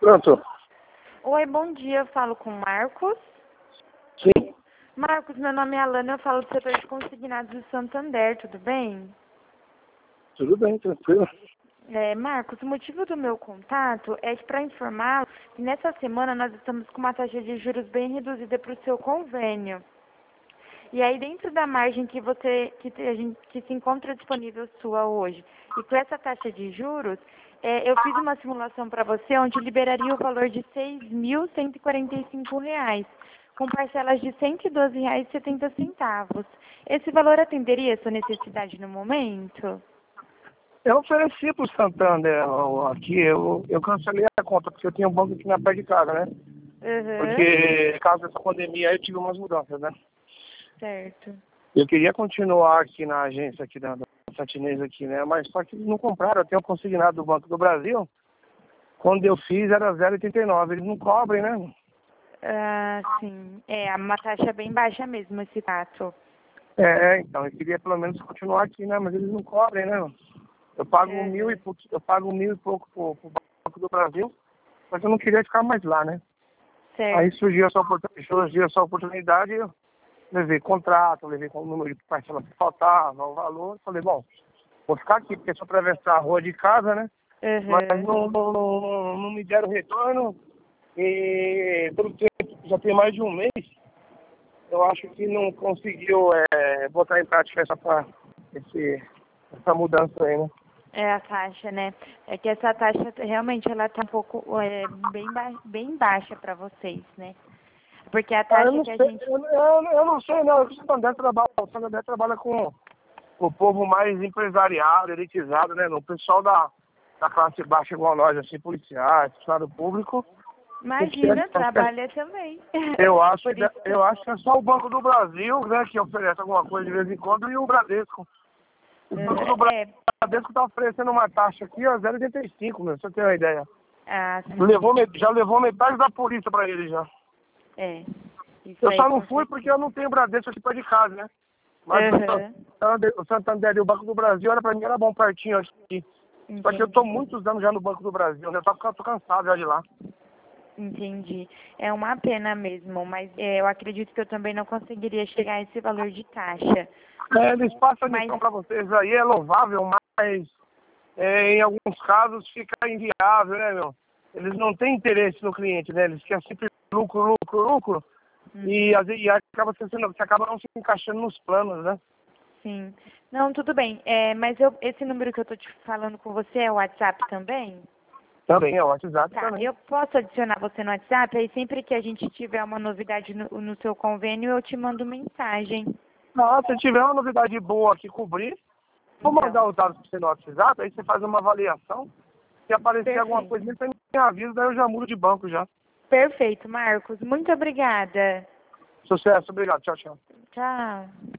Pronto. Oi, bom dia. Eu falo com o Marcos. Sim. Marcos, meu nome é Alana, eu falo do setor de consignados do Santander, tudo bem? Tudo bem, tranquilo. Marcos, o motivo do meu contato é para informar que nessa semana nós estamos com uma taxa de juros bem reduzida para o seu convênio. E aí, dentro da margem que se encontra disponível sua hoje, e com essa taxa de juros, eu fiz uma simulação para você onde liberaria o valor de R$ 6.145, com parcelas de R$ 112,70. Esse valor atenderia a sua necessidade no momento? Eu ofereci para o Santander aqui, eu cancelei a conta, porque eu tinha um banco aqui na perto de casa, né? Uhum. Porque, por causa dessa pandemia, aí eu tive umas mudanças, né? Certo. Eu queria continuar aqui na agência aqui da Santinês aqui, né? Mas só que eles não compraram, eu tenho um consignado do Banco do Brasil. Quando eu fiz era 0,89, eles não cobrem, né? Ah, sim. É uma taxa bem baixa mesmo esse tato. Então, eu queria pelo menos continuar aqui, né? Mas eles não cobrem, né? Eu pago mil e Uhum. pouco, eu pago 1.000 e pouco pro Banco do Brasil, mas eu não queria ficar mais lá, né? Aí Certo. surgiu essa oportunidade, eu levei contrato, levei com o número de parcelas que faltava, o valor, falei, bom, vou ficar aqui, porque se eu atravessar a rua de casa, né? Mas Uhum. não me deram retorno e pelo tempo, já tem mais de um mês, eu acho que não conseguiu botar em prática essa mudança aí, né? É a taxa, né? É que essa taxa realmente ela tá um pouco bem baixa para vocês, né? Porque a Ah, eu taxa não que a sei, gente. eu não sei não, o Santander trabalha com o povo mais empresariado, elitizado, né? O pessoal da classe baixa igual nós, assim, policiais, funcionário público. Imagina, trabalha também. Eu acho, Por isso que. eu acho que é só o Banco do Brasil, né, que oferece alguma coisa de vez em quando, e o Bradesco. O Banco do É. Bradesco está oferecendo uma taxa aqui, ó, 0,85, meu, pra você ter uma ideia. Ah, sim. Já levou metade da polícia para ele já. É. Isso Eu aí, só não com fui certeza. porque eu não tenho Bradesco aqui perto de casa, né? Mas Uhum. o Santander e o Banco do Brasil, era para mim, era bom pertinho aqui. Só que eu estou Entendi. muitos anos já no Banco do Brasil, né? Tô cansado já de lá. Entendi. É uma pena mesmo, mas eu acredito que eu também não conseguiria chegar a esse valor de taxa. Eles passam a Mas, lição para vocês aí, é louvável, mas em alguns casos fica inviável, né, meu? Eles não têm interesse no cliente, né? Eles querem sempre lucro, lucro, lucro. E, uhum, e acaba você acaba não se encaixando nos planos, né? sim. Não, tudo bem. Mas esse número que eu tô te falando com você é o WhatsApp também? Também, é o WhatsApp Tá, também. eu posso adicionar você no WhatsApp, aí sempre que a gente tiver uma novidade no seu convênio, eu te mando mensagem. Não, se tiver uma novidade boa que cobrir, vou Então, mandar os dados para você no WhatsApp, aí você faz uma avaliação. Se aparecer alguma perfeito. coisa, você me avisa, daí eu já mudo de banco já. Perfeito, Marcos. Muito obrigada. Sucesso, obrigado, tchau, tchau. Tchau.